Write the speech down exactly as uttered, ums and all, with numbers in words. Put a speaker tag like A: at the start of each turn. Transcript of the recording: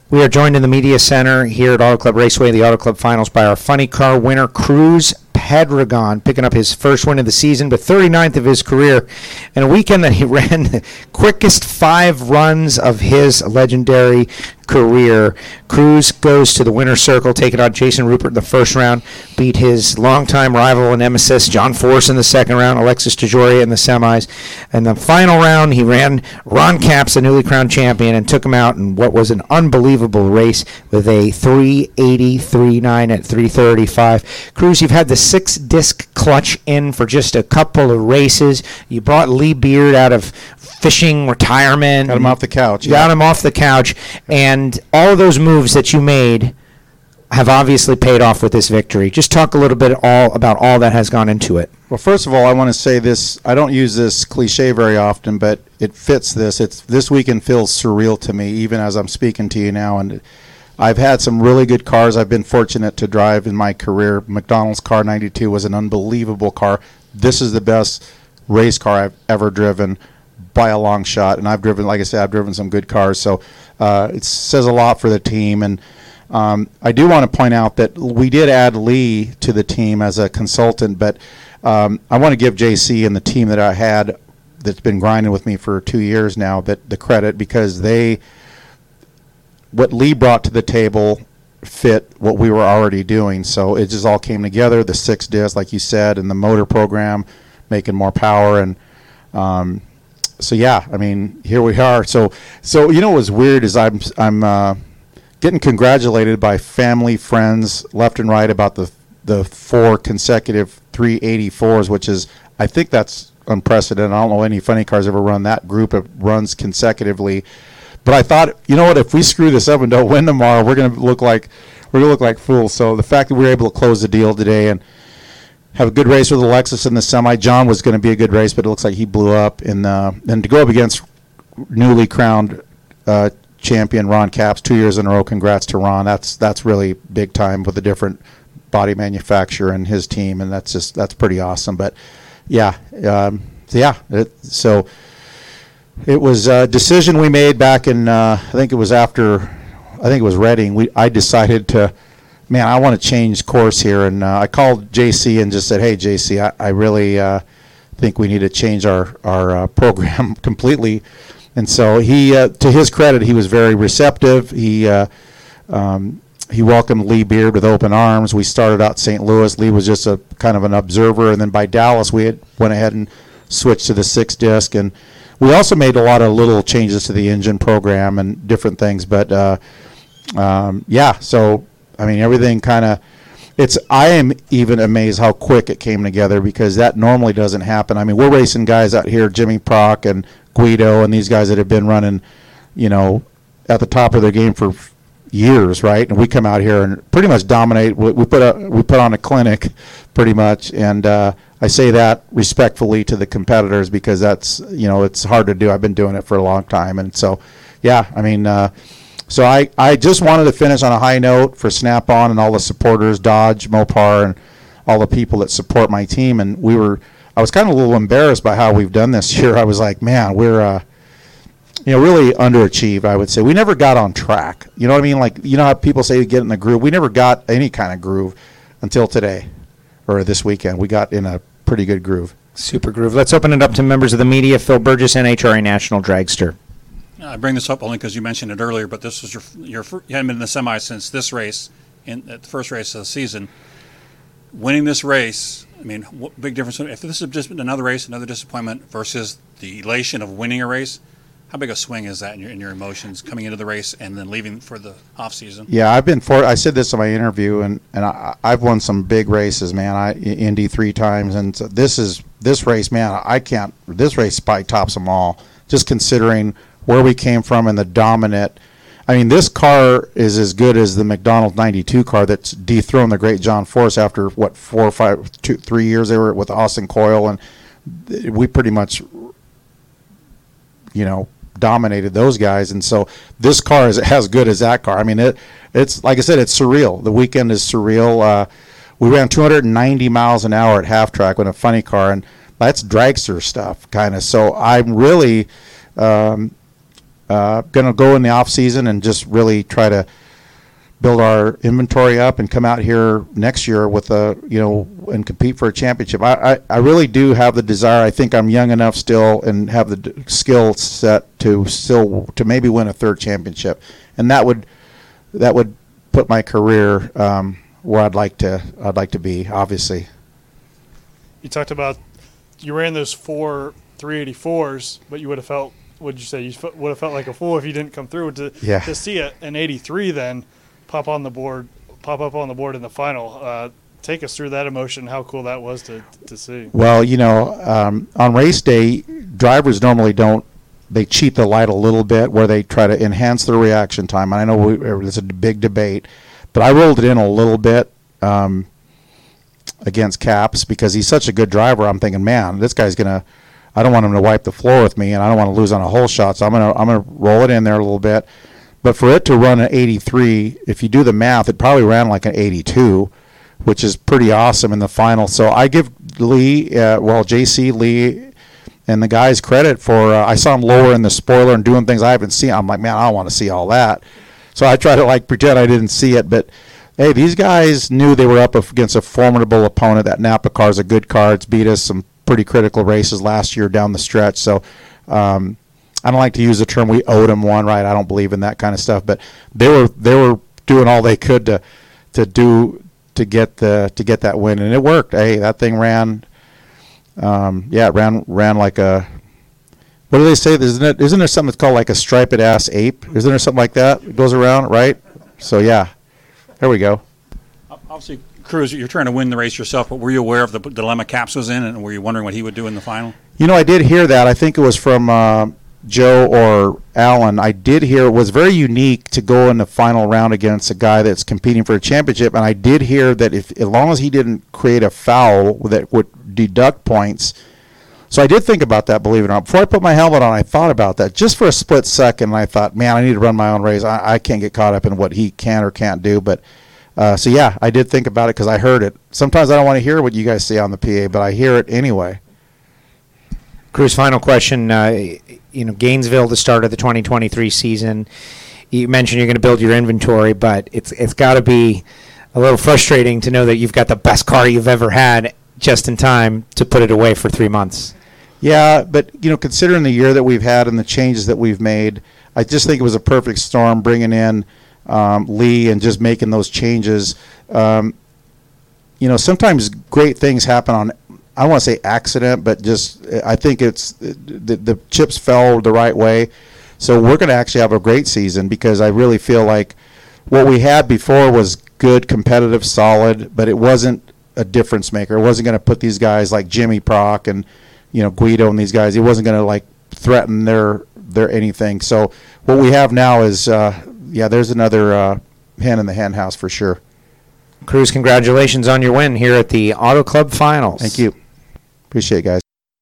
A: We are joined in the media center here at Auto Club Raceway, the Auto Club Finals, by our funny car winner, Cruz Pedregon, picking up his first win of the season, but thirty-ninth of his career, in a weekend that he ran the quickest five runs of his legendary career. Cruz goes to the winner's circle, taking on Jason Rupert in the first round, beat his longtime rival and nemesis, John Force, in the second round, Alexis DeJoria in the semis. In the final round, he ran Ron Capps, the newly crowned champion, and took him out in what was an unbelievable race with a three eighty, three nine at three thirty-five. Cruz, you've had the six-disc clutch in for just a couple of races. You brought Lee Beard out of fishing retirement.
B: Got him off the couch.
A: Got yeah. him off the couch. And all of those moves that you made have obviously paid off with this victory. Just talk a little bit all about all that has gone into it.
B: Well, first of all, I want to say this. I don't use this cliche very often, but it fits this. It's this weekend feels surreal to me, even as I'm speaking to you now. And I've had some really good cars I've been fortunate to drive in my career. McDonald's car ninety-two was an unbelievable car. This is the best race car I've ever driven by a long shot. And I've driven, like I said, I've driven some good cars. So uh, it says a lot for the team. And um, I do want to point out that we did add Lee to the team as a consultant, but um, I want to give J C and the team that I had that's been grinding with me for two years now that the credit, because they – what Lee brought to the table fit what we were already doing. So it just all came together, the six disc, like you said, and the motor program, making more power. And um, so, yeah, I mean, here we are. So, so you know what's weird is I'm, I'm uh, getting congratulated by family, friends, left and right about the the four consecutive three eighty-fours, which is, I think that's unprecedented. I don't know any funny cars ever run that group of runs consecutively. But I thought, you know what, if we screw this up and don't win tomorrow, we're going to look like we're going to look like fools. So the fact that we were able to close the deal today and have a good race with Alexis in the semi, John was going to be a good race, but it looks like he blew up. In the, and to go up against newly crowned uh, champion Ron Capps two years in a row, congrats to Ron. That's that's really big time with a different body manufacturer and his team, and that's just that's pretty awesome. But yeah, um, so yeah, it, so. It was a decision we made back in, uh, I think it was after, I think it was Reading. We I decided to, man, I want to change course here. And uh, I called J C and just said, hey, J C, I, I really uh, think we need to change our, our uh, program completely. And so he, uh, to his credit, he was very receptive. He uh, um, he welcomed Lee Beard with open arms. We started out Saint Louis. Lee was just a kind of an observer. And then by Dallas, we had went ahead and switched to the six disc. And we also made a lot of little changes to the engine program and different things, but uh, um, yeah. So I mean, everything kind of. It's. I am even amazed how quick it came together, because that normally doesn't happen. I mean, we're racing guys out here, Jimmy Prock and Guido, and these guys that have been running, you know, at the top of their game for years, right? And we come out here and pretty much dominate. We, we put a we put on a clinic, pretty much, and. Uh, I say that respectfully to the competitors, because that's, you know, it's hard to do. I've been doing it for a long time. And so, yeah, I mean, uh, so I, I just wanted to finish on a high note for Snap-on and all the supporters, Dodge, Mopar, and all the people that support my team. And we were, I was kind of a little embarrassed by how we've done this year. I was like, man, we're, uh, you know, really underachieved, I would say. We never got on track. You know what I mean? Like, you know how people say you get in the groove? We never got any kind of groove until today. Or this weekend, we got in a pretty good groove.
A: Super groove. Let's open it up to members of the media. Phil Burgess, N H R A National Dragster.
C: I bring this up only because you mentioned it earlier, but this was your your you hadn't been in the semi since this race, in at the first race of the season. Winning this race, I mean, what big difference? If this had just been another race, another disappointment versus the elation of winning a race, how big a swing is that in your in your emotions coming into the race and then leaving for the off season?
B: Yeah, I've been for. I said this in my interview, and and I, I've won some big races, man. I Indy three times, and so this is this race, man. I can't. This race probably tops them all, just considering where we came from and the dominant. I mean, this car is as good as the McDonald ninety-two car that's dethroned the great John Force after what four or five, two, three years they were with Austin Coyle, and we pretty much, you know, dominated those guys. And so this car is as good as that car. I mean, it it's like I said, it's surreal. The weekend is surreal. Uh, we ran two hundred ninety miles an hour at half track with a funny car, and that's dragster stuff kind of. So I'm really um, uh, going to go in the off season and just really try to build our inventory up and come out here next year with a, you know, and compete for a championship. I, I, I really do have the desire. I think I'm young enough still and have the d- skill set to still to maybe win a third championship, and that would that would put my career um, where I'd like to I'd like to be. Obviously,
D: You talked about you ran those four three eighty-fours, but you would have felt, what did you say, you f- would have felt like a fool if you didn't come through. To,
B: Yeah.
D: to see a, an eighty-three then pop on the board, pop up on the board in the final. Uh, take us through that emotion, how cool that was to, to see.
B: well, you know, um, on race day, drivers normally don't. They cheat the light a little bit where they try to enhance their reaction time. And I know we, there's a big debate, but I rolled it in a little bit um, against Caps because he's such a good driver. I'm thinking, man, this guy's gonna. I don't want him to wipe the floor with me, and I don't want to lose on a hole shot. So I'm gonna I'm gonna roll it in there a little bit. But for it to run an eighty-three, if you do the math, it probably ran like an eighty-two, which is pretty awesome in the final. So I give Lee, uh, well, J C Lee, and the guys credit for. Uh, I saw him lowering the spoiler and doing things I haven't seen. I'm like, man, I don't want to see all that. So I try to like pretend I didn't see it. But hey, these guys knew they were up against a formidable opponent. That Napa car is a good car. It's beat us some pretty critical races last year down the stretch. So. Um, I don't like to use the term we owed them one, right? I don't believe in that kind of stuff, but they were they were doing all they could to to do to get the to get that win, and it worked. Hey, that thing ran, um, yeah, it ran ran like a. What do they say? Isn't it? Isn't there something that's called like a striped ass ape? Isn't there something like that? It goes around, right? So yeah, there we go.
C: Obviously, Cruz, you're trying to win the race yourself, but were you aware of the dilemma Caps was in, and were you wondering what he would do in the final?
B: You know, I did hear that. I think it was from uh, Joe or Alan. I did hear it was very unique to go in the final round against a guy that's competing for a championship, and I did hear that if as long as he didn't create a foul that would deduct points. So I did think about that, believe it or not. Before I put my helmet on, I thought about that just for a split second, and I thought, man, I need to run my own race. I, I can't get caught up in what he can or can't do, but uh, so yeah, I did think about it because I heard it. Sometimes I don't want to hear what you guys say on the P A, but I hear it anyway.
A: Cruz, final question. Uh, you know, Gainesville, the start of the twenty twenty-three season. You mentioned you're going to build your inventory, but it's it's got to be a little frustrating to know that you've got the best car you've ever had just in time to put it away for three months.
B: Yeah, but you know, considering the year that we've had and the changes that we've made, I just think it was a perfect storm bringing in um, Lee and just making those changes. Um, you know, sometimes great things happen on, I don't want to say accident, but just I think it's the, the chips fell the right way. So we're going to actually have a great season because I really feel like what we had before was good, competitive, solid, but it wasn't a difference maker. It wasn't going to put these guys like Jimmy Prock and you know Guido and these guys. It wasn't going to like threaten their their anything. So what we have now is uh, yeah, there's another uh, hen in the hen house for sure.
A: Cruz, congratulations on your win here at the Auto Club Finals.
B: Thank you. Appreciate it, guys.